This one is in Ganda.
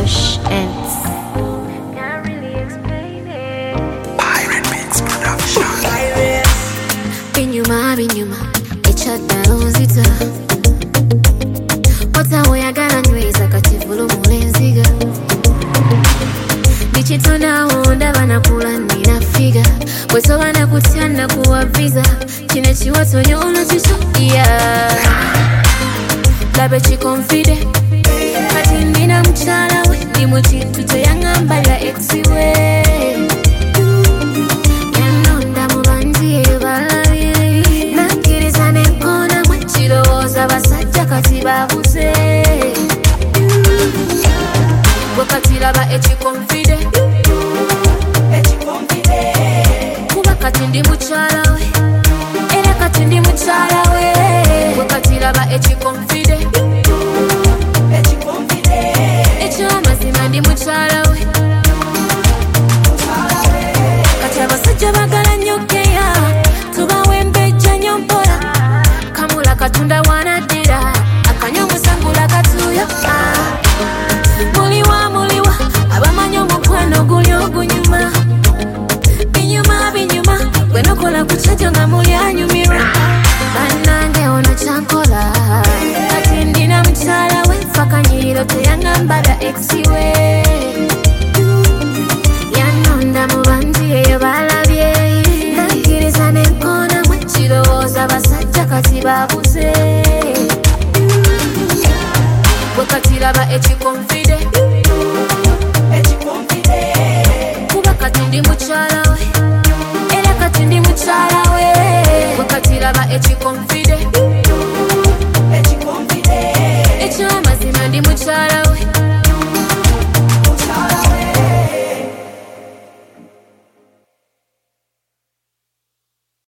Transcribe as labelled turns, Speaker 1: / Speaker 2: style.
Speaker 1: Fresh Ends.
Speaker 2: Can't really explain it.
Speaker 3: Pirate Beats Production.
Speaker 2: Binyuma echaddala onzita watawo oyagala nyweza kativulu mulenziga ndikitondawo ndaba nakula nina figa bwesoba nakutya nakuwa visa kino ekiwatonyo olwakituya labe kikonfide kati ndina mukyala we ndi mu kintu teyaŋŋambalira exiwe yanonda mu banzi ebalabye nakkiriza n'enkoona mwe kirowooza basajja kati babuze bwe kati laba ekikonfide kuba kati ndi mukyala we era kati ndi mukyala we bwe kati laba ekikonfide ekyamazima ndi mukyala we kati abasajja bagala nnyo keya tubawembejja nnyo mpola kamula katunda wanaddira akanya omusangula katuyo muliwa abamanyi omukwano guli ogunyuma binyuma gwe nokola ku kyajjo nga muli anyumirwa bannange ono kyankola kati ndina mukyala we fakanyiriro teyaŋŋambala exiwe yanonda mu banzi eyo balabye nakkiriza n'enkoona mwe kirowooza basajja kati babuze bwe kati laba ekikonfide kuba kati ndi mukyala we era kati ndi mukyala we bwe kati laba ekikonfide ekyamazima ndi mukyala